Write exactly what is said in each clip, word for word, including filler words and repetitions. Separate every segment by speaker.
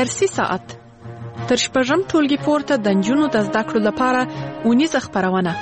Speaker 1: فارسي ساعت تر شپږم ټولګي پورته د نجونو د زده کړو لپاره اونیزه خپرونه.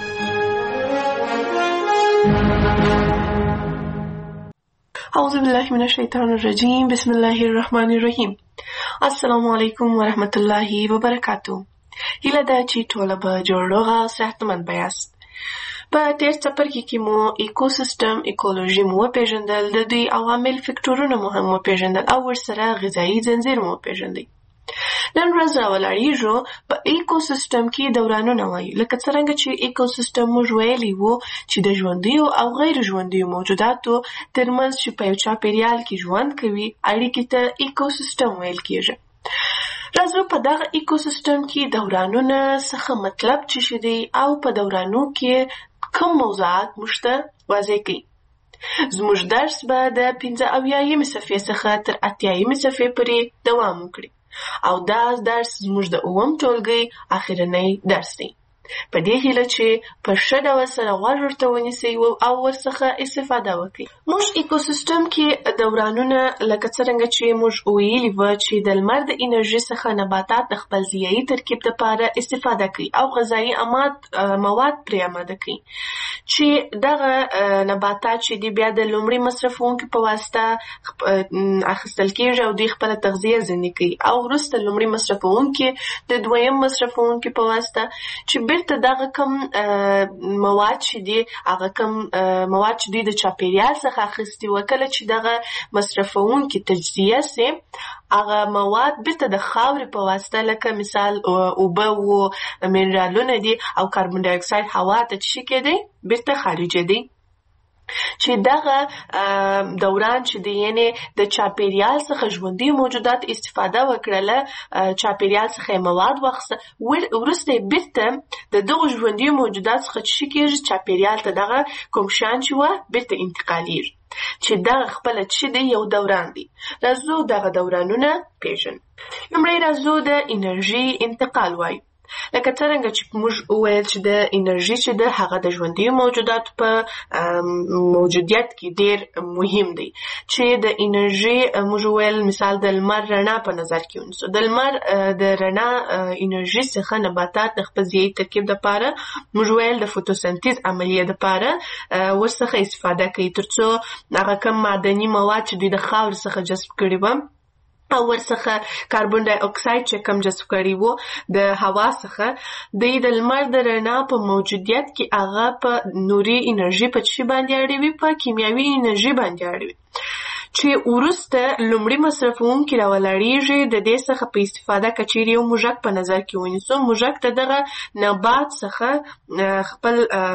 Speaker 2: اعوذ بالله من الشیطان الرجیم. بسم الله الرحمن الرحیم. السلام علیکم ورحمت الله وبرکاتو. هیله ده چې ټوله به جوړ روغ او صحتمند بیاست. په تیر څپرکي کې مو ایکوسیستم ایکولوژي مو وپېژندل، د دوی عوامل فکټورونه مو هم وپېژندل او ورسره غذایي ځنځیر مو وپېژندئ. نن ورځ راولاړېږو په ایکوسیستم کې دورانونه وایو، لکه څرنګه چې ایکوسیستم موږ ویلي وو چې د ژوندیو او غیر ژوندیو موجوداتو ترمنځ چې په یو چاپېریال کې ژوند کوي اړیکې ته ایکوسیستم ویل کېږي. راځو په دغه ایکوسیستم کې دورانونه څخه مطلب څه شی دی او په دورانو کې کوم موضوعات موږ ته واضح کړي. زموږ درس به د پنځه اویایمې صفحې څخه تر اتیایمې صفحې پورې دوام وکړي او دا درس زموږ د اووم ټولګي اخرنی درس دی. په دې هیله چې په ښه ډول سره غوږ ورته ونیسئ او ورڅخه استفاده وکړئ. موږ ایکوسیستم کې دورانونه لکه څرنګه چې موږ ویلي وو چې د لمر د انرژي څخه نباتات د خپل ضیایي ترکیب لپاره استفاده کوي او غذایي مواد پرې آماده کوي چې دغه نباتات چې دي بیا د لومړي مصرفونکو په واسطه اخیستل کېږي او دوی خپله تغذیه ځینې کوي او وروسته لومړي مصرفونکي د دویم مصرفونکي په واسطه چې بیرته دغه کم مواد چې دي هغه کم مواد چې دوی د چاپېریال څخه اخیستي وو، کله چې دغه مصرفونکي تجزیه سي هغه مواد بیرته د خاورې په واسطه لکه مثال اوبه و منرالونه دي او کاربن ډای اکساید هوا ته څه کېدی بیرته خارجېدی. چې دغه دوران چې دی یعنی د چاپېریال څخه ژوندي موجودات استفاده وکړله، چاپېریال څخه مواد واخیسته، وروسته بیرته د دغو ژوندي موجودات څخه څه کېږي چاپېریال ته دغه کوم شیان چې وه بیرته انتقالېږي چې دغه خپله څه دی یو دوران دی. راځو دغه دورانونه پېژنو. لومړی راځو د انرژي انتقال وایو. لکه څرنګه چې موږ وویل چې د انرژي چې ده هغه د ژوندیو موجوداتو په موجودیت کې ډېر مهم دی. چې د انرژي موږ وویل مثال د لمر رڼا په نظر کې ونیسو. د لمر د رڼا انرژي څخه نباتات د خپل ضیایي ترکیب دپاره موږ ویل د فوتوسنتیز عملیې دپاره ورڅخه استفاده کوي تر څو هغه کم معدني مواد چې دوی د خاورې څخه جذب کړي وه او ورڅخه کاربن ډای اکساید چې کم جذب کړي وو د هوا څخه دوی د لمر د رڼا په موجودیت کې هغه په نوري انرژي په څه باندې اړوي، په کیمیاوي انرژي باندې اړوي چې وروسته لومړي مصرفونکي راولاړېږي. د دې څخه په استفاده که چیرې یو موږک په نظر کې ونیسو، موږک ته دغه نبات څخه خپل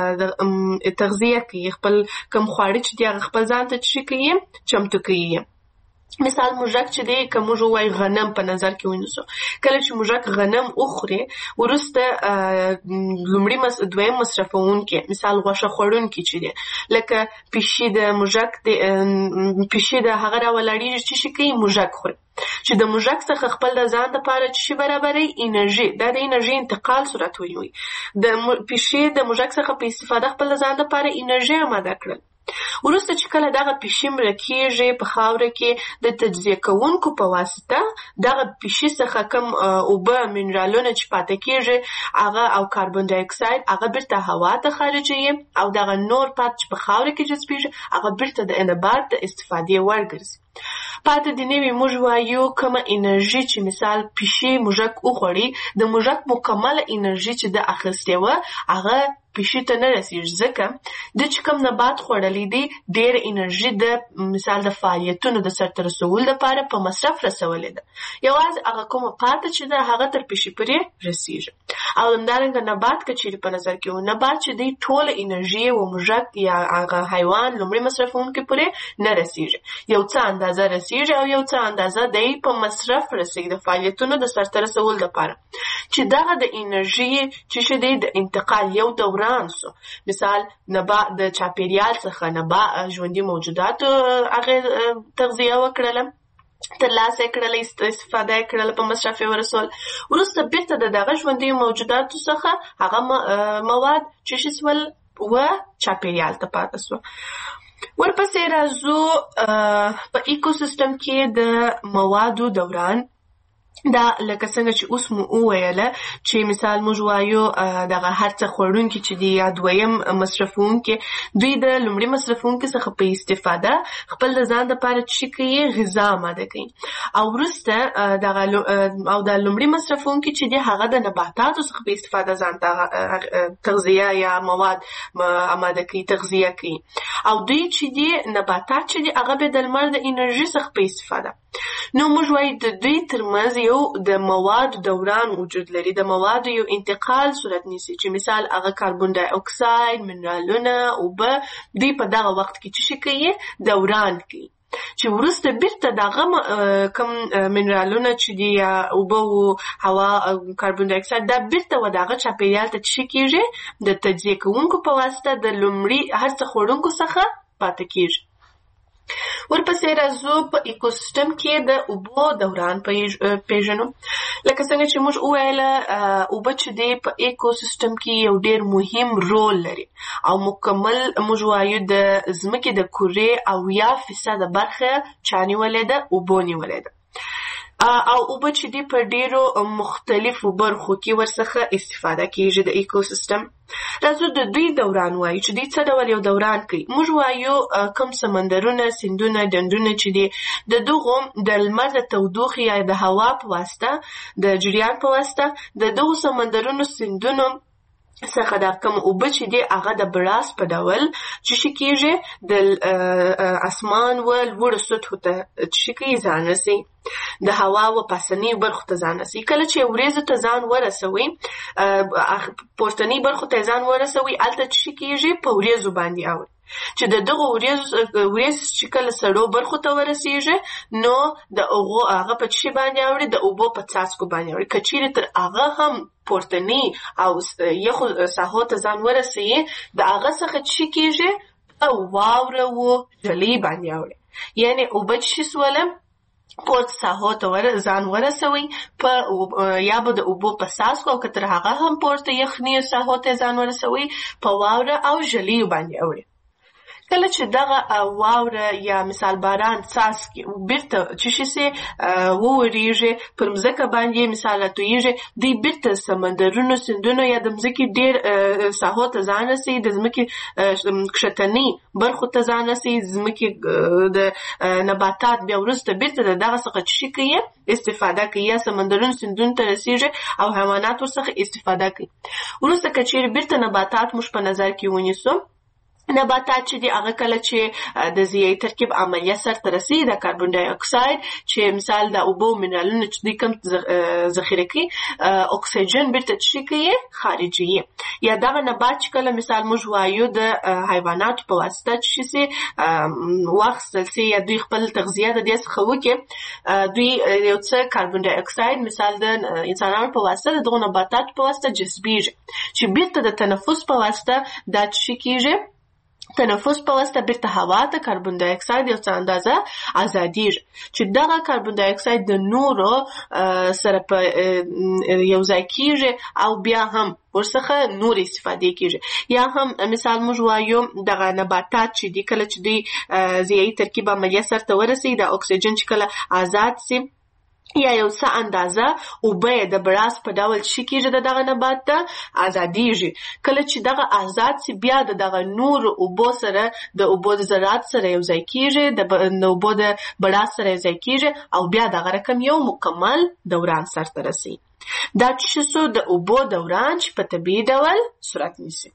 Speaker 2: تغذیه کوي، خپل کوم خواړه چې دي هغه خپل ځان ته څه کوي چمتو کوي. مثال موږک چې دی که موږ ووایو غنم په نظر کې ونیسو، کله چې موږک غنم وخوري وروسته لومړي دویم مصرفونکي مثال غوښه خوړونکي چې دی لکه پیشي د موږک پیشي د هغه راولاړېږي چې شي کوي موږک خوري چې د موږک څخه خپل د ځان دپاره چې شي برابروي انرژي، دا د انرژي انتقال صورت ونیوي. د پیشي د موږک څخه په استفاده خپل د ځان دپاره انرژي آماده کړل. وروسته چې کله دغه پیشي مړه کېږي په خاوره کې د تجزیه کوونکو په واسطه دغه پیشي څخه کوم اوبه منرالونه چې پاته کېږي هغه او کاربن ډای اکساید هغه بیرته هوا ته خارجوي او دغه نور پات چې په خاوره کې جذبېږي هغه بیرته د نبات د استفادې وړ ګرځي. پاته د نوي موږ وایو کومه انرژي چې مثال پیشي موږک وخوړي د موږک مکمله انرژي چې د اخیستې وه هغه پیشي ته نه رسېږي، ځکه د چې کوم نبات خوړلی دی ډېره انرژي د مثال د فعالیتونو د سرته رسولو لپاره په مصرف رسولې ده، یوازې هغه کومه پاته چې ده هغه تر پیشي پورې رسېږي. او همدارنګه نبات که چیرې په نظر کې و نبات چې دی ټوله انرژي و موږک یا هغه حیوان لومړي مصرفونکي پورې نه رسېږي، یو څه اندازه رسېږي او یو څه اندازه دی په مصرف رسېږي د فعالیتونو د سرته رسولو لپاره چې دغه د انرژي چې شي دی د انتقال یو دوران سو. مثال نبات د چاپېریال څخه نبات ژوندي موجوداتو هغې تغذیه وکړله، ترلاسه یې کړله، استفاده یې کړله، په مصرف یې ورسول، وروسته بیرته د دغه ژوندي موجوداتو څخه هغه مواد چې شي سول و چاپېریال ته پاته سوه. ورپسې راځو په ایکوسیستم کې د موادو دوران دا لکه څنګه چې اوس مو وویله چې مثال موږ وایو دغه هر څه خوړونکي چې دي یا دویم مصرفونکي دوی د لومړي مصرفونکي څخه په استفاده خپل د ځان دپاره څه کوي غذا آماده کوي او وروسته دغه او د لومړي مصرفونکي چې دي هغه د نباتاتو څخه په استفاده ځان ته تغذیه یا مواد آماده کوي تغذیه کوي او دوی چې دي نباتات چې دي هغه به د لمر د انرژي څخه په استفاده نو موږ وایو د دوی ترمنځ یو د موادو دوران وجود لري د موادو یو انتقال صورت نیسي چې مثال هغه کاربن ډای اکساید منرالونه اوبه دوی په دغه وخت کې څه کوي دوران کوي چې وروسته بیرته دغه کم منرالونه چې دي یا اوبه او هوا کاربن ډای اکساید دا بیرته و دغه چاپیریال ته څه کیږي د تجزیه کوونکو په واسطه د لومړي هر څه خوړونکو څخه پاتې کیږي ورپسې راځو په ایکوسیستم کې د اوبو دوران پیژنو لکه څنګه چې موږ وویله اوبه چې دی په ایکوسیستم کې یو ډېر مهم رول لري او مکمل موږ وایو د ځمکې د کورې اویا فیصده برخه چا نیولې ده اوبو نیولې ده او اوبه چې دی په ډیرو مختلفو برخو کې ورڅخه استفاده کیږي د ایکوسیستم راځو د دوی دوران وایو چې دوی څه ډول یو دوران کوي موږ وایو کوم سمندرونه سیندونه ډنډونه چې دي د دغو د لمر د تودوخې یا د هوا په واسطه د جریان په واسطه د دغو سمندرونو سیندونو څخه دا کوم اوبه چې دي هغه د براس په ډول چې شي کېږي د اسمان و لوړو سطحو ته چې کېږي ځان رسي د هوا و پاسنۍ برخو ته ځان رسي کله چې وریځو ته ځان ورسوي پورتنۍ برخو ته ځان ورسوي هلته چې کېږي په وریځو باندې اوړي چې د دغه وریځ چې کله سړو برخو ته ورسیږي نو د هغو هغه په څه باندې اوړي د اوبو په څاڅکو باندې اوړي که چیرې تر هغه هم پورتنۍ او یخو ساحو ته ځان ورسوي د هغه څخه څه کېږي په واوره و ژلۍ باندې اوړي یعنې اوبه چې سوله پورت ساحو ته ځان ورسوي په یا به د اوبو په څاڅکو او که تر هغه هم پورته یخني ساحو ته ځان ورسوي په واوره او ژلیو باندې اوړي کله چې دغه واوره یا مثال باران څاڅکي بیرته چې شي سي وورېږي پر مځکه باندې مثال راتویږي دوی بیرته سمندرونو سیندونو یا د مځکې ډېر ساحو ته ځان رسوي د ځمکې کښتنۍ برخو ته ځان رسوي ځمکې د نباتات بیا وروسته بیرته د دغه څخه چې شي کوي استفاده کوي یا سمندرونو سیندونو ته رسیږي او حیوانات ورڅخه استفاده کوي وروسته که چیرې بیرته نباتات موږ په نظر کې ونیسو نباتات چې دي هغه کله چې د ضیایي ترکیب عملیه سرته رسي د کاربن ډای اکساید چې مثال د اوبو منرالونه چې دوی کم ذخیره کوي اکسیجن بیرته څه کوي خارجوي یا دغه نبات چې کله مثال موږ وایو د حیواناتو په واسطه چې سي واخیستل سي یا دوی خپل تغذیه د دې څخه وکړي دوی یو څه کاربن ډای اکساید مثال د انسانانو په واسطه د دغو نباتاتو په واسطه جذبیږي چې بیرته د تنفس په واسطه دا څه کېږي تنفس په واسطه بیرته هوا ته کاربن ډای اکساید یو څه اندازه ازادیږي چې دغه کاربن ډای اکساید د نورو سره په یو ځای کېږي او بیا هم ورڅخه نور استفاده کیږي یا هم مثال موږ وایو دغه نباتات چې دي کله چې دوی ضیایي ترکیب عملیه سرته ورسي د اکسیجن چې کله آزاد سي یا یو څه اندازه اوبه د براس په ډول څه کېږي د دغه نبات ته ازادیږي کله چې دغه آزاد سي بیا د دغه نورو اوبو سره د اوبو د ذرات سره یو ځای کېږي د اوبو د براس سره یو ځای کېږي او بیا دغه رقم یو مکمل دوران سرته رسي دا چې څه د اوبو دوران چې په طبیعي ډول صورت نیسي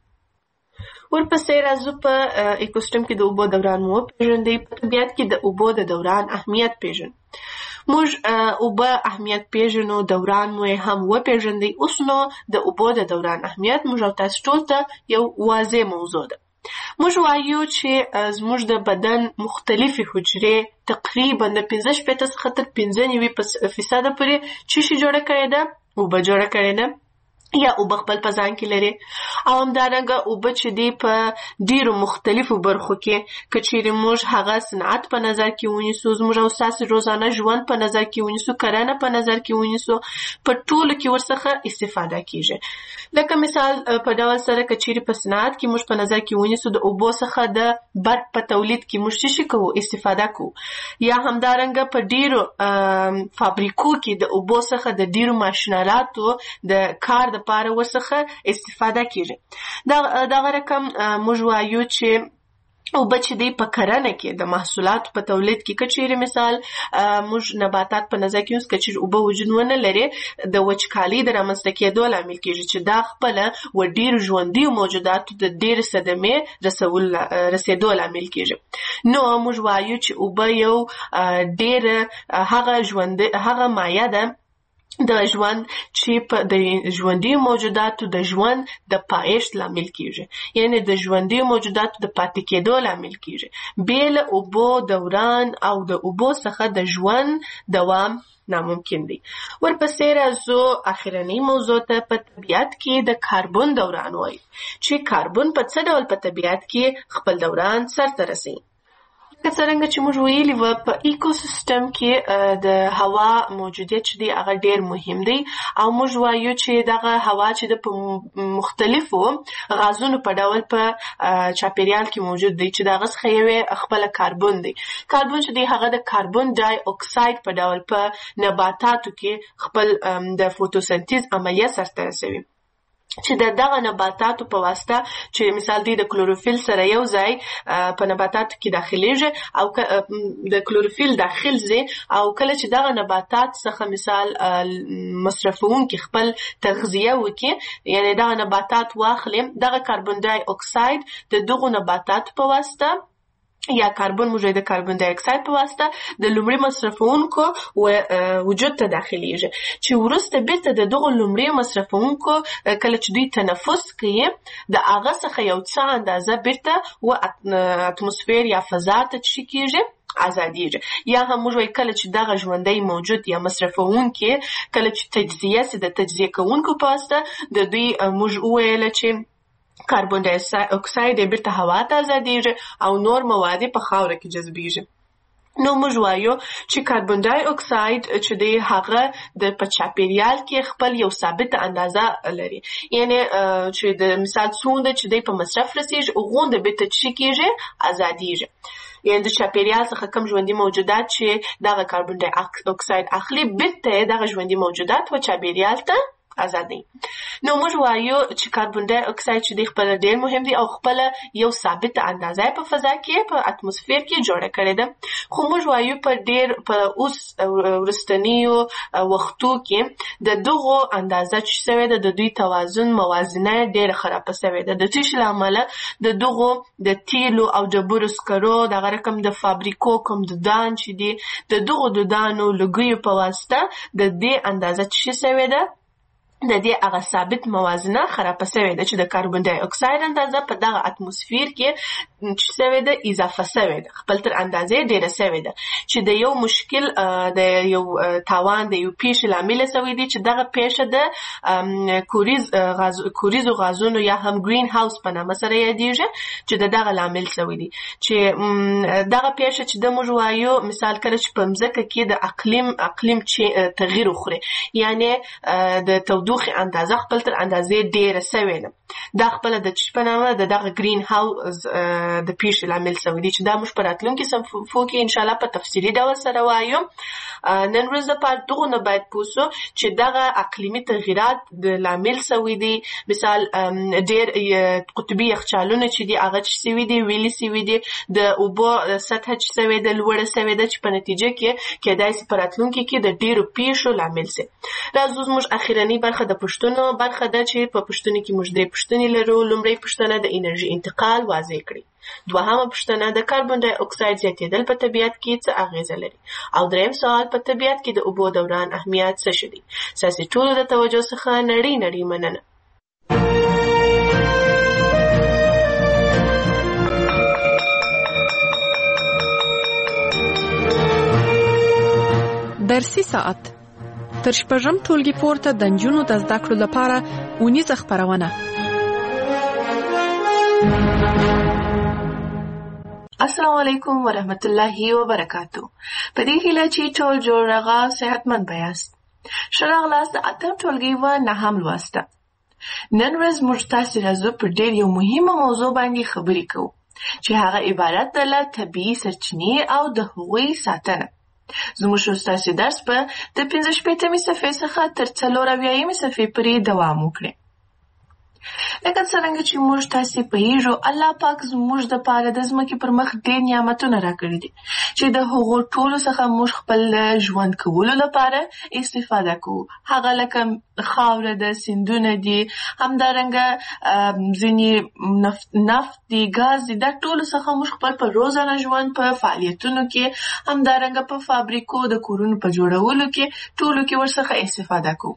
Speaker 2: ورپسې راځو په ایکوسیستم کې د اوبو دوران مو پیژندئ په طبیعت کې د اوبو د دوران اهمیت پیژنو موږ اوبه اهمیت پیژنو دوران مو هم وپیژندئ اوس نو د اوبو د دوران اهمیت موږ او تاسو ټول ته یو واضح موضوع ده موږ وایو چې زموږ د بدن مختلفې حجرې تقریبا د پنځه شپېته څخه تر پنځه نوي فیصده پورې څه شي جوړه کړې ده اوبه جوړه کړې ده یا اوبه خپل په ځان کې لري. او همدارنګه اوبه چې دی په ډیرو مختلفو برخو کې که چیرې موږ هغه صنعت په نظر کې ونیسو، زموږ او ستاسو روزانه ژوند په نظر کې ونیسو، کرنه په نظر کې ونیسو، په ټولو کې ورڅخه استفاده کیږي. لکه مثال په ډول سره که چیرې په صنعت کې موږ په نظر کې ونیسو د اوبو څخه د برق په تولید کې موږ څه کوو؟ استفاده کوو. یا همدارنګه په ډیرو فابریکو کې د اوبو څخه د ډیرو ماشینالاتو د کار د لپاره ورڅخه استفاده کیږي. دا دغه رقم موږ وایو چې اوبه چې دی په کرنه کې د محصولاتو په تولید کې که چیرې مثال موږ نباتات په نظر کې ونیسو، که چیرې اوبه وجود ونه لري د وچکالۍ د رامنځته کېدو لامل کیږي چې دا خپله و ډېرو ژوندیو موجوداتو د ډېرې صدمې رسول رسېدو لامل کیږي. نو موږ وایو چې اوبه یو ډېره هغه ژوند هغه مایع ده د ژوند چې په د ژوندي موجوداتو د ژوند د پایښت لامل کیږي، یعنی د ژوندي موجوداتو د پاتې کېدو لامل کیږي. بې له اوبو دوران او د اوبو څخه د ژوند دوام ناممکن دی. ورپسې راځو اخرنۍ موضوع ته، په طبیعت کې د کاربن دوران وایي چې کاربن په څه ډول په طبیعت کې خپل دوران سرته رسوي. که څرنګه چې موږ ویلي وو په ایکوسیستم کې د هوا موجودیت چې دی هغه ډېر مهم دی، او موږ وایو چې دغه هوا چې د په مختلفو غازونو په ډول په چاپیریال کې موجود دی چې دغه څخه یو خپله کاربن دی. کاربن چې دی هغه د کاربن ډای اکساید په ډول په نباتاتو کې خپل د فوتوسنتیز عملیه سرته رسوي چې د دغه نباتاتو په واسطه چې مثال دی د کلوروفیل سره یو ځای په نباتاتو کې داخليږي او د کلوروفیل داخل ځي، او کله چې دغه نباتات څخه مثال مصرفونکي خپل تغذیه وکړي، یعنی دغه نباتات واخلي، دغه کاربن ډای اکساید د دغه نباتات په واسطه یا کاربن موجود د کاربن ډای اکساید په واسطه د لومړي مصرفونکو وجود ته داخليږي، چې وروسته بیرته د دغه لومړي مصرفونکو کله چې دوی تنفس کوي د هغه څخه یو څه اندازه بیرته و اتموسفیر یا فضا ته چی کیږي ازادیږي. یا هم موږ وایو کله چې دغه ژوندی موجود یا مصرفونکي کله چې تجزیه سي د تجزیه کوونکو په واسطه د دوی موږ وویل چې کاربن ډای اکساید بیرته هوا ته ازادیږي او نور مواد په خاوره کې جذبیږي. نو موږ وایو چې کاربن ډای اکساید چې دی هغه د په چاپیریال کې خپل یو ثابت اندازه لري، یعنی چې د مثال څومره چې دی په مصرف رسیږي غونډه بیرته چی کیږي ازادیږي. یعنی د چاپیریال څخه کم ژوندي موجودات چې دغه کاربن ډای اکساید اخلي بیرته دغه ژوندي موجودات و چاپیریال ته ازادي. نو موږ وایو چې کاربن ډای اکساید چې دی خپل ډېر مهم دی او خپل یو ثابت اندازه په فضا کې په اتموسفیر کې جوړه کړې ده. خو موږ وایو په ډېر په اوس وروستنیو وختو کې د دغو اندازه چې شوې ده د دوی توازن موازنه ډېره خرابه شوې ده، د څه له امله د دغو د تیلو او ډبرو سکرو دغه رقم د فابریکو کوم دودان چې دي د دغو دودانو لوګیو په واسطه د دې اندازه چې شوې ده د دې هغه ثابت موازنه خرابه شوې ده چې د کاربن ډای اکساید اندازه په دغه اتموسفیر کې چې شوې ده اضافه شوې ده، خپل تر اندازې ډېره شوې ده، چې د یو مشکل د یو تاوان د یو پیښې لامل شوی دی چې دغه پیښه د کوریز غاز کوریزو غازونو یا هم گرین هاوس په نامه سره یادیږي چې د دغه لامل شوی دی، چې دغه پیښه چې د موږ وایو مثال کله چې په مځکه کې د اقلیم اقلیم چې تغییر وخوري، یعنی د تودوخې اندازه خپل تر اندازې ډېره شوې ده، دا خپله د چی په نامه د دغه گرین هاوس د پیښې لامل شوی دی چې دا موږ په راتلونکي صفحو کې انشاءالله په تفصیلي ډول سره وایو. نن ورځ دپاره دغو نه باید پوه سو چې دغه اقلیمي تغییرات د لامل شوي دي، مثال ډېر قطبي یخچالونه چې دي هغه چې شوي دي ویلې شوي دي، د اوبو سطحه چې شوې ده لوړه شوې ده چې په نتیجه کې کیدای شي په راتلونکي کې د ډېرو پیښو لامل شي. راځو زموږ اخرنۍ برخه د پوښتنو برخه ده چې په پوښتنو کې موږ درې پوښتنې لرو. لومړۍ پوښتنه د انرژي انتقال واضح کړئ. دوهمه پوښتنه د کاربن ډای اکساید زیاتېدل په طبیعت کې څه اغیزه لري، او دریم سوال په طبیعت کې د اوبو دوران اهمیت څه شی دی. ستاسې ټولو د توجه څخه نړۍ نړۍ مننه.
Speaker 1: درسي ساعت تر شپږم ټولګي پورته د نجونو د زده کړو لپاره اونیزه خپرونه.
Speaker 2: السلام علیکم ورحمت الله وبرکاتو. په دې هیله چې ټول جوړ راغا صحتمند بیاست. ښه راغلاست د اتم ټولګي و نهم لوسته. نن ورځ موږ تاسې راځو پر ډېر یو مهمه موضوع باندې خبرې کوو چې هغه عبارت ده له طبیعي سرچینې او د هغوی ساتنه. زموږ ستاسې درس به د پنځه شپېتمې صفحې څخه تر څلور اویایمې صفحې پورې دوام وکړي. لکه څرنګه چې موږ تاسې پوهېږو، الله پاک زموږ دپاره د ځمکې پر مخ ډېر نعمتونه راکړي دي چې د هغو ټولو څخه موږ خپل ژوند کولو لپاره استفاده کوو. هغه لکه خاوره ده، سیندونه دي، همدارنګه ځینې نفت, نفت دي، ګاز دي. دا ټولو څخه موږ خپل په روزانه ژوند په فعالیتونو کې، همدارنګه په فابریکو د کورونو په جوړولو کې، ټولو کې ورڅخه استفاده کوو.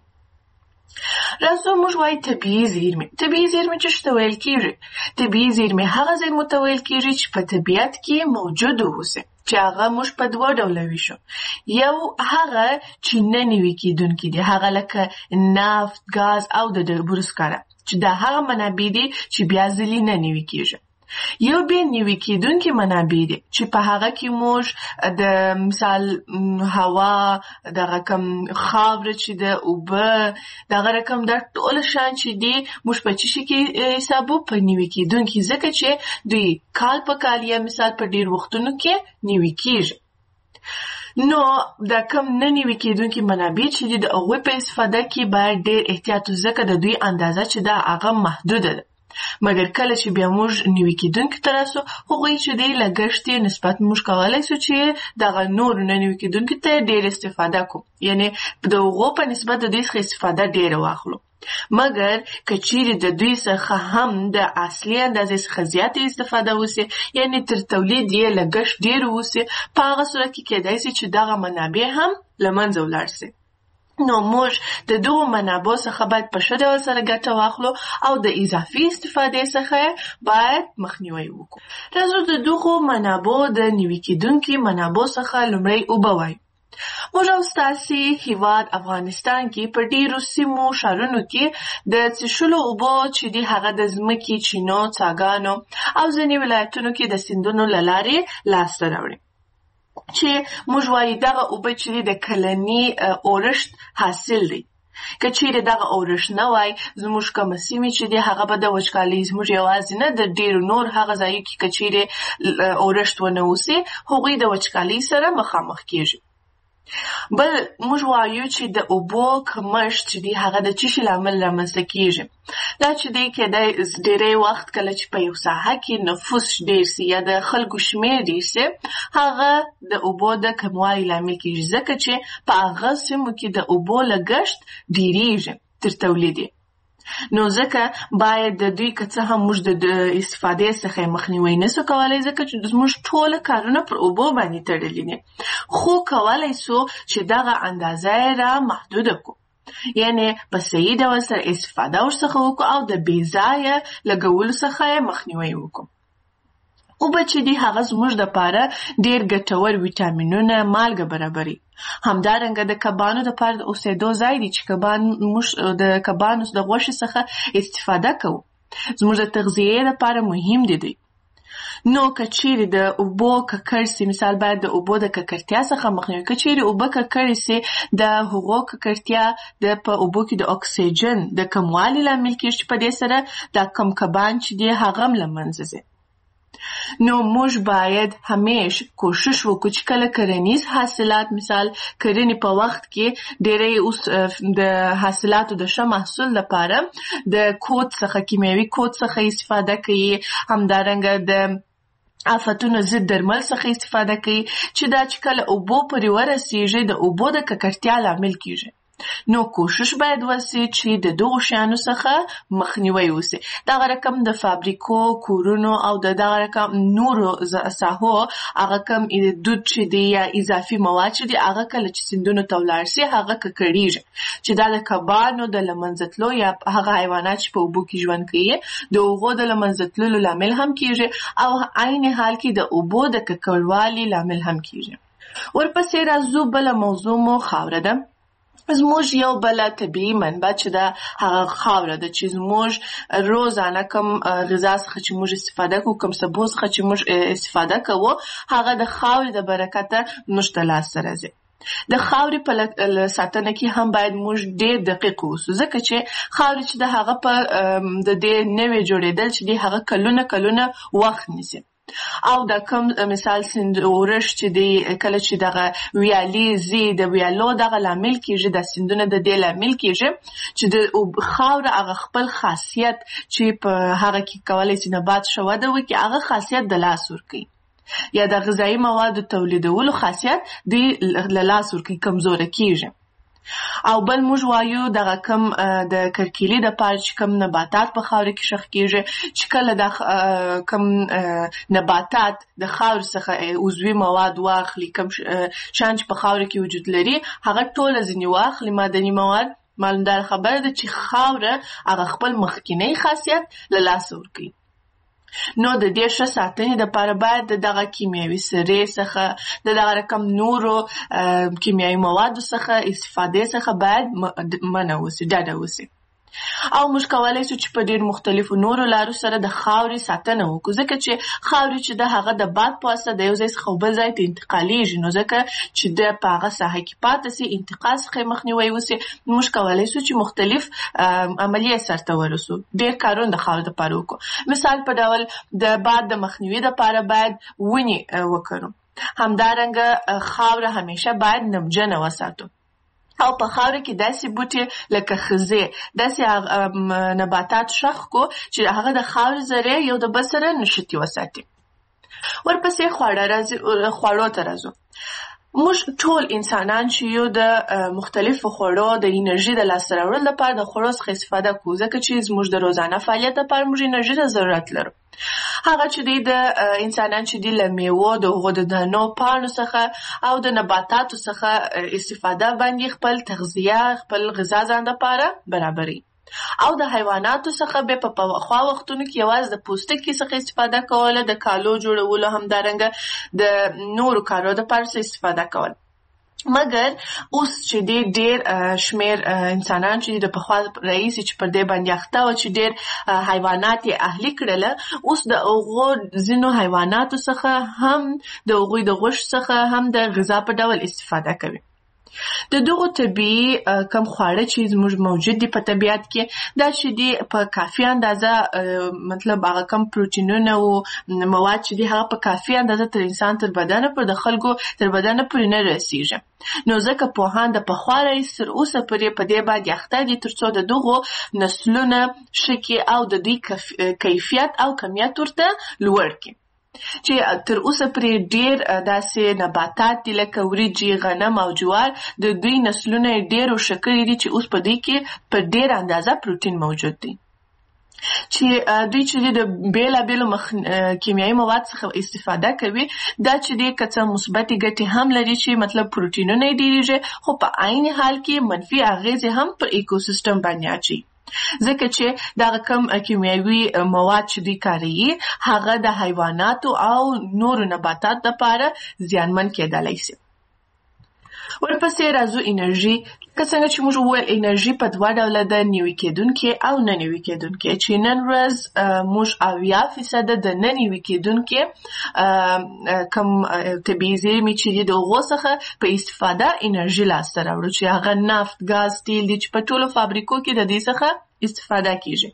Speaker 2: راځو موږ وایو طبیعي زیرمې. طبیعي زیرمې چې څه ته ویل کېږي؟ طبیعي زیرمې هغه زیرمو ته ویل کېږي چې په طبیعت کې موجود اوسي، چې هغه موږ په دوه ډوله ویشو. یو هغه چې نه نوي کېدونکي دي، هغه لکه نفت، ګاز او د ډبرو سکاره، چې دا هغه منابع دي چې بیا ځلې نه نوي کېږي. یو بیا نوي کېدونکي منابع دي چې په هغه کې موږ د مثال هوا، دغه کم خاوره چې د اوبه، دغه رقم دا ټول شیان چې دي موږ په څه شي کې حسابو؟ په نوي کېدونکي، ځکه چې دوی کال په کال یا مثال په ډېر وختونو کې نوي کېږي. نو دا کم نه نوي کېدونکي منابع چې دي د هغوی په استفاده کې باید ډېر احتیاط وشي، ځکه د دوی اندازه چې ده هغه محدوده ده. مګر کله چې بیا موږ نوي کېدونکي ته راسو، هغوی چې دی لګښت یې نسبت موږ کولی سو چې دغه نورو نه نوي کېدونکي ته ډېر استفاده کوو، یعنې د هغو په نسبت د دوی څخه استفاده ډېره واخلو. مګر که چیرې د دوی څخه هم د اصلي اندازې څخه زیاتې استفاده وسي، یعنې تر تولید یې لګښت ډېر وسي، په هغه صورت کې کېدای سي چې دغه منابع هم له منځه ولاړ سي. نو موږ د دغو منابعو څخه باید په ښه ډول سره ګټه واخلو او د اضافي استفادې څخه باید مخنیوی وکړو. راځو د دغو منابعو د نوي کېدونکي منابعو څخه لومړی اوبه وایو. موږ او ستاسې هېواد افغانستان کې په ډېرو سیمو ښارونو کې د څښلو اوبو چې دي هغه د ځمکې، چینو، څاګانو او ځینې ولایتونو کې د سیندونو له لارې لاسته راوړي، چې موږ وایو دغه اوبه چې د کلني اورښت حاصل دی. که چیرې دغه اورښت نه وای، زموږ کومه سیمې چې دي هغه به د وچکالۍ، زموږ یوازې نه د ډېرو نور هغه ځایو کې که چیرې اورښت ونه اوسي، هغوی د وچکالۍ سره مخامخ کېږي. بل موږ وایو چې د اوبو کمښت چې دی هغه د څه شي لامل رامنځته کېږي؟ دا چې دی کېدای ډېری وخت کله چې په یو ساحه کې نفوس ډېر سي یا د خلکو شمېر ډېر سي، هغه د اوبو د کموالي لامل کېږي، ځکه چې په هغه سیمو کې د اوبو لګښت ډېرېږي تر تولید. نو ځکه باید د دوی که څه هم موږ د استفادې څخه مخنیوی نسو کولی، ځکه چې زموږ ټوله کارونه پر اوبو باندې تړلي دي، خو کولی سو چې دغه اندازه یې را محدوده کړو، یعنې په صحیح ډول سره استفاده ورڅخه وکړو او د بې ځایه لګولو څخه یې مخنیوی وکړو. اوبه چې دي هغه زموږ دپاره ډېر ګټور ویټامینونه، مالګه برابري. همدارنګه د کبانو دپاره د اوسېدو ځای دی چې کبان موږ د کبانو د غوښې څخه استفاده کوو، زموږ د تغذیې دپاره مهم دي دی. نو که چیرې د اوبو ککړ سي، مثال باید د اوبو د ککړتیا څخه مخنیوی. که چیرې اوبه ککړې سي، د هغو ککړتیا د په اوبو کې د اکسیجن د کموالي لامل کېږي، چې په دې سره دا کم کبان چې دي هغه هم له منځه ځي. نو موږ باید همیش کوشش وکړو چې کله کرنیز حاصلات، مثال کرنې په وخت کې ډېری اوس د حاصلاتو د ښه محصول لپاره د کود څخه، کیمیاوي کود څخه استفاده کوي، همدارنګه د آفتونو ضد درمل څخه استفاده کوي، چې دا چې کله اوبو پورې ورسیږي د اوبو د ککړتیا لامل کېږي. نو کوشش باید وسي چې د دغو شیانو څخه مخنیوی وسي. دغه رقم د فابریکو، کورونو او د دغه رقم نورو ساحو هغه کم دود چې دی یا اضافي مواد چې دی هغه کله چې سیندونو ته ولاړ سي هغه ککړېږي، چې دا د کبانو د له منځه تلو یا هغه حیوانات چې په اوبو کې ژوند کوي د هغو د له منځه تللو لامل هم کېږي، او عین حال کې د اوبو د ککړوالي لامل هم کېږي. ورپسې راځو بله موضوع مو خاوره ده. زموږ یو بل طبیعي منبع چې دا هغه خاوره ده چې زموږ روزانه کوم غذا څخه چې موږ استفاده کوو، کوم سبو څخه چې موږ استفاده کوو، هغه د خاورې د برکته موږ ته لاسته راځي. د خاورې په ساتنه کې هم باید موږ ډېر دقیق اوسو، ځکه چې خاورې چې د هغه په د دې نوې جوړېدل چې دی هغه کلونه کلونه وخت نیسي. او دا کوم مثال سیند اورش چې دی کله چې دغه ویالې زی د ویالو دغه لامل کېږي، د سیندونه د دې لامل کېږي چې د خاوره هغه خپل خاصیت چې په هغه کې کولی شي نبات ښه وده وکړي، هغه خاصیت د لاس ورکوي، یا د غذایي موادو تولیدولو خاصیت د له لاس ورکوي، کمزوره کېږي. او بل موږ وایو دغه کم د کرکیلي د پاره چې کم نباتات په خاوره کې شخ کېږي، چې کله د کم نباتات د خاورې څخه عضوي مواد واخلي، کم شیان چې په خاوره کې وجود لري هغه ټوله ځینې واخلي معدني مواد، معلومدار خبره ده چې خاوره هغه خپل مخکینی خاصیت له لاسه ورکوي. نو د دې ښه ساتنې دپاره باید د دغه کیمیاوي سرې څخه د دغه رقم نورو کیمیاوي موادو څخه استفادې څخه باید منع وسي، ډډه وسي. او موږ کولی شو چې په ډېر مختلفو نورو لارو سره د خاورې ساتنه وکړو، ځکه چې خاورې چې د هغه د باد په واسطه د یو ځای څخه بل ځای ته انتقالیږي، نو ځکه چې د په هغه ساحه کې پاتې سي، انتقال څخه یې مخنیوی وسي، موږ کولی شو چې مختلف عملیې سرته ورسو، ډېر کارونه د خاورې دپاره وکړو. مثال په ډول د باد د مخنیوي دپاره باید ونې وکرو، همدارنګه خاوره همیشه باید نمجنه وساتو. او په خاوره کې داسې بوټي لکه خزې، داسې نباتات شخ کو چې هغه د خاورې ذرې یو د بل سره نښتي وساتي. ورپسې خواړه راځي، خواړو ته راځو. موږ ټول انسانان چې یو د مختلفو خوړو د انرژي د لاسته راوړلو لپاره د خوړو څخه استفاده کوو، ځکه چې زموږ د روزانه فعالیت لپاره موږ انرژي ته ضرورت لرو. هغه چې دی د انسانان چې دی له میوو، د هغو د دانو، پاڼو څخه او د نباتاتو څخه استفاده باندې خپل تغذیه، خپل غذا ځان دپاره برابروي. او د حیواناتو څخه بیا په پخوا وختونو کې یوازې د پوستکي څخه استفاده کوله، د کالو جوړولو، همدارنګه د نورو کارو دپاره استفاده کوله. مګر اوس چې دی ډېر شمېر انسانان چې د پخوا راهیسې چې پر دې باندې اخته وه چې ډېر حیوانات یې اهلي کړله، اوس د هغو ځینو حیواناتو څخه هم د هغوی د غوښې څخه هم د غذا په ډول استفاده کوي. د دغو طبیعي کم خواړه چې زموږ موجود دي په طبیعت کې، دا چې دي په کافي اندازه، مطلب هغه کم پروټینونه او مواد چې دي هغه په کافي اندازه تر انسان تر بدنه پر د خلکو تر بدنه پورې نه رسیږي. نو ځکه پوهان د پخوا راهیسې تر اوسه پورې په دې باندې اخته دي تر څو د دغو نسلونه ښه کړي او د دوی کیفیت او کمیت ورته لوړ کړي. چې تر اوسه پرې ډېر داسې نباتات دي لکه وریجې، غنم او جوار، د دوی نسلونه یې ډېر ښه کړي دي چې اوس په دوی کې په ډېر اندازه پروټین موجود دی. چې دوی چې د بېلابېلو کیمیاوي مواد څخه استفاده کوي، دا چې دی که څه مثبتې ګټې هم لري چې مطلب پروټینونه یې ډېرېږي، خو په عین حال کې منفي اغېزې هم پر ایکوسیستم باندې اچوي، ځکه چې دغه کم کیمیاوي مواد چې دوی کاروي هغه د حیواناتو او نورو نباتاتو دپاره زیانمن کېدلی شي. ورپسې راځو انرژي. که څنګه چې موږ وویل انرژي په دوه ډوله ده، نوي کېدونکې او نه نوي کېدونکې، چې نن ورځ موږ اویا فیصده د نه نوي کېدونکې کم طبیعي زېرمې چې دي د هغو څخه په استفاده انرژي لاسته راوړو، چې هغه نفت، ګاز، تیل دي چې په ټولو فابریکو کې د دې څخه استفاده کېږي.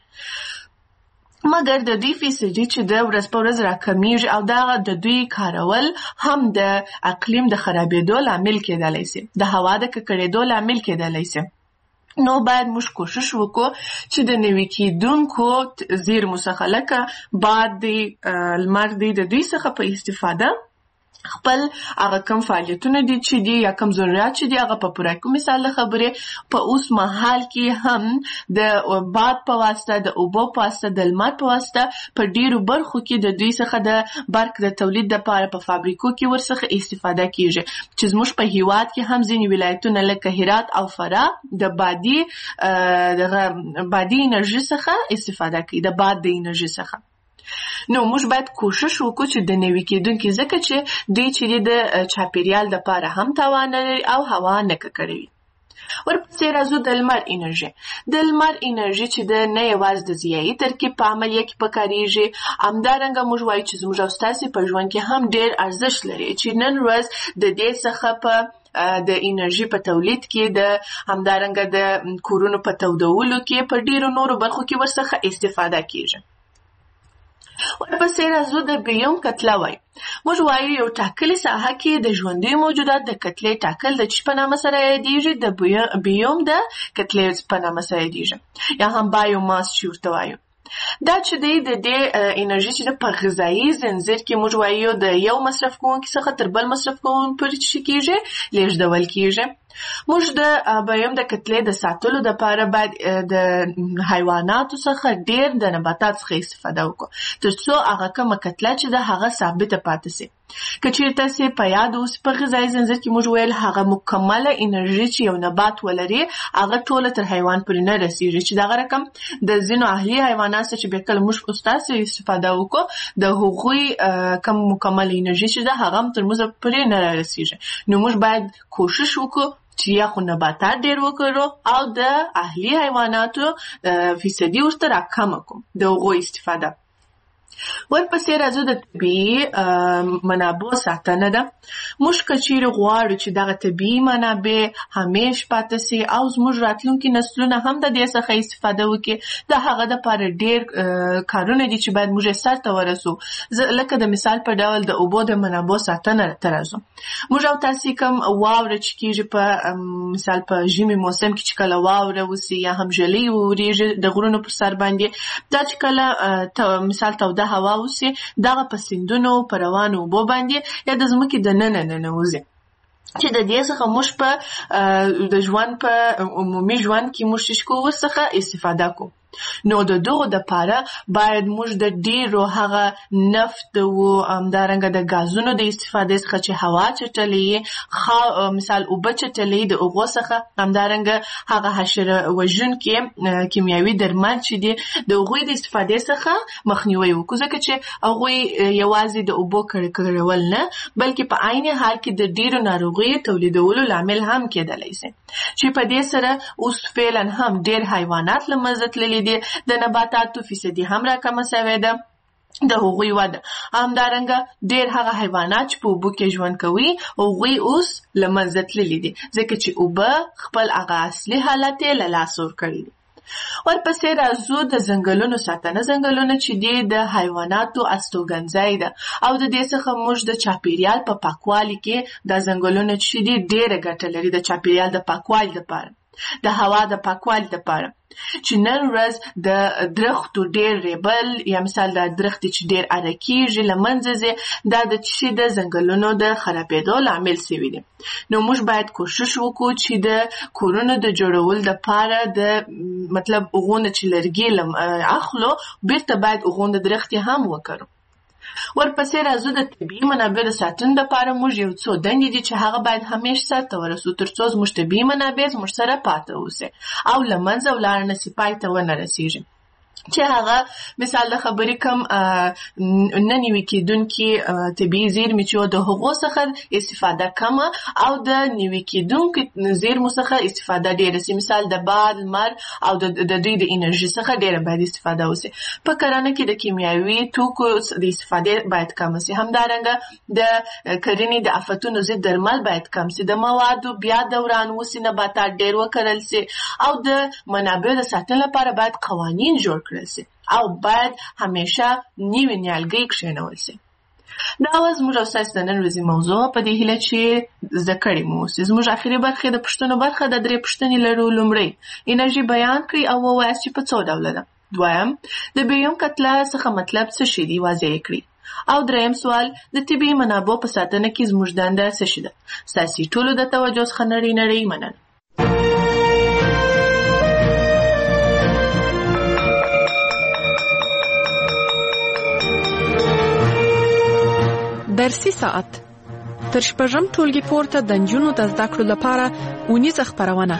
Speaker 2: مګر د دوی فیصدي چې د ورځ په ورځ راکمیږي او دغه د دوی کارول هم د اقلیم د خرابېدو لامل کېدلی شي، د هوا د ککړېدو لامل کېدلی شي. نو باید موږ کوشش وکړو چې د نوي کېدونکو زیرمو څخه لکه باد دی، لمر دی، د دوی څخه په استفاده خپل هغه کم فعالیتونه دي چې دي یا کم ضرورت چې دي هغه په پوره کړو. مثال د خبرې په اوس مهال کې هم د باد په واسطه، د اوبو په واسطه، د لمر په واسطه په ډېرو برخو کې د دوی څخه د برق د تولید دپاره په فابریکو کې ورڅخه استفاده کېږي، چې زموږ په هېواد کې هم ځینې ولایتونه لکه هرات او فراه د بادي دغه بادي انرژي څخه استفاده کوي، د باد د انرژي څخه. نو موږ باید کوشش وکړو چې د نوي کېدونکي، ځکه چې دوی چې د چاپېریال دپاره هم تاوان نه لري او هوا نه ککړوي. ورپسې راځو د لمر انرژي. د لمر انرژي چې د نه یوازې د ضیایي ترکیب په عملیه کې پکارېږي، همدارنګه موږ وایو چې زموږ او ستاسې په ژوند کې هم ډېر ارزښت لري چې نن ورځ د دې څخه په د انرژي په تولید کې، د همدارنګه د کورونو په تودولو کې، په ډېرو نورو برخو کې ورڅخه استفاده کېږي. ورپسې راځو د بیوم کتله وایي. موږ وایو یو ټاکلې ساحه کې د ژوندیو موجودات د کتلې ټاکل د چی په نامه سره یادېږي؟ د بیوم د کتلې په نامه سره یادېږي، یا هم بایوماس چې ورته وایو. دا چې دی د دې انرژي چې په غذایي زنځیر کې موږ وایو د یو مصرف کوونکي څخه تر بل مصرف کوونکي پورې چې کېږي لیږدول کېږي. موږ د بیوم د کتلې د ساتلو دپاره باید د حیواناتو څخه ډېر د نباتات څخه استفاده وکړو تر څو هغه کومه کتله چې ده هغه ثابته پاتې سي. که چېرې تاسې په یاد اوس په غذایي زنځیر کې موږ ویل هغه مکمله انرژي چې یو نبات ولري هغه ټوله تر حیوان پورې نه رسېږي، چې دغه رقم د ځینو اهلي حیواناتو چې بیا کله موږ ستاسې استفاده وکړو د هغوی کم مکمله انرژي چې ده هغه هم تر موږ پورې نه رسېږي. نو موږ باید کوشش وکړو چې یا خو نباتات ډېر وکړو او د اهلي حیواناتو فیصدي ورته راکمه کړو د هغوی استفاده. ورپسې راځو د طبیعي منابعو ساتنه ده. موږ که چیرې غواړو چې دغه طبیعي منابع همیش پاتې سي او زموږ راتلونکي نسلونه هم د دې څخه استفاده وکړي، د هغه دپاره ډېر کارونه دي چې باید موږ یې سرته ورسو. لکه د مثال په ډول د اوبو د منابعو ساتنه ته راځو. موږ او تاسې کوم واوره چې کېږي په مثال په ژمي موسم کې چې کله واوره وسي یا هم ژلۍ وورېږي د غرونو پر سر باندې، دا چې کله مثال توده هوا وسي دغه په سیندونو په روانو اوبو باندې یا د ځمکې دننه ننوځي، چې د دې څخه موږ په د ژوند په عمومي ژوند کې موږ ششکو ورڅخه استفاده کوو. نو د دغو دپاره باید موږ د ډېرو هغه نفت و همدارنګه د ګازونو د استفادې څخه چې هوا چټلوي، مثال اوبه چټلوي، د هغو څخه همدارنګه هغه حشره وژونکي کیمیاوي درمل چې دي د هغوی د استفادې څخه مخنیوی وکړو، ځکه چې هغوی یوازې د اوبو ککړول نه بلکې په عین حال کې د ډېرو ناروغیو تولیدولو لامل هم کېدلی شي، چې په دې سره اوس فعلا هم ډېر حیوانات له منځه تللي دي، د نباتاتو فیصدي هم راکمه سوې ده د هغوی وده. همدارنګه ډېر هغه حیوانات چې په اوبو کې ژوند کوي هغوی اوس له منځه تللي دي، ځکه چې اوبه خپل هغه اصلي حالت یې له لاسه ورکړي دي. ورپسې راځو د ځنګلونو ساتنه. ځنګلونه چې دي د حیواناتو استوګنځای ده او د دې څخه موږ د چاپیریال په پاکوالي کې دا ځنګلونه چې دي ډېره ګټه لري د چاپیریال د پاکوالي لپاره، د هوا د پاکوالي لپاره. چې نن ورځ د درختو ډېر ریبل یا مثال د درختې چې ډېر اره کېږي له منځه ځي، دا د چې د ځنګلونو د خرابېدو لامل سوي دي. نو موږ باید کوشش وکړو چې د کورونو د جوړولو دپاره د مطلب هغو نه چې لرګي اخلو بیرته باید هغو نه درختې هم وکړو. ورپسې راځو د طبیعي منابع د ساتنې لپاره موږ یو څو دندې دي چې هغه باید همیش سرته ورسو تر څو زموږ طبیعي منابع زموږ سره پاتې اوسي او له منځه ولاړه نه سي، پای ته ونه رسېږي. چې هغه مثال د خبرې کم نه نیوي کېدونکي طبیعي زیرمې چې د هغو څخه استفاده کمه او د نیوي کېدونکو زیرمو څخه استفاده ډېره سي، مثال د باد، لمر او د دوی د انرژي څخه ډېره باید استفاده وسي. په کرنه کې د کیمیاوي توکو د استفادې باید کمه سي. همدارنګه د کرنې د آفتونو ضد درمل باید کم سي، د موادو بیا دوران وسي، نباتات ډېر وکرل سي او د منابعو د ساتنې لپاره باید قوانین جوړ کړل سي او باید همیشه نوي نیالګۍ کښېنول سي. دا وه زموږ او ستاسې د نن ورځې موضوع، په دې هیله چې زده کړې مو اوسي. زموږ اخري برخې د پوښتنو برخه د درې پوښتنې لرو. لومړی انرژي بیان کړئ او ووایاست چې په څو ډوله ده. دویم د بیوم کتله څخه مطلب څه شی دی، واضح یې کړئ. او دریم سوال د طبیعي منابعو په ساتنه کې زموږ دنده څه شی ده. ستاسې ټولو د توجه څخه نړۍ نړۍ مننه.
Speaker 1: درسي ساعت تر شپږم ټولګي پورته د نجونو د زده کړو لپاره اونیزه خپرونه.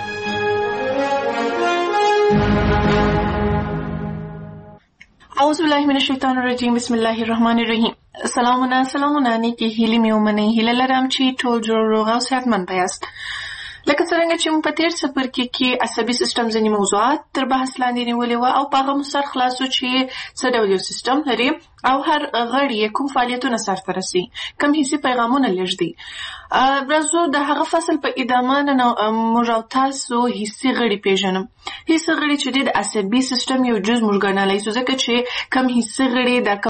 Speaker 2: اعوذ بالله من الشیطان الرجیم، بسم الله الرحمن الرحیم. سلامونه سلامونه نیکی هیلې مې ومنئ. هیله لرم چې ټول جوړ روغ او صحتمند یاست. لکه څرنګه چې موږ په تېر څپرکي کې عصبي سیستم ځینې موضوعات تر بحث لاندې نیولي وه او په هغه مو سر خلاص و چې څه ډول یو سیستم لري او هر غړی یې کوم فعالیتونه سرته رسي، کوم حسي پیغامونه لېږدي. راځو د هغه فصل په ادامه نن موږ او تاسو حسي غړي پېژنو. حسي غړي چې دی د عصبي سیستم یو جز موږ ګڼلی سو، ځکه چې کوم حسي غړي د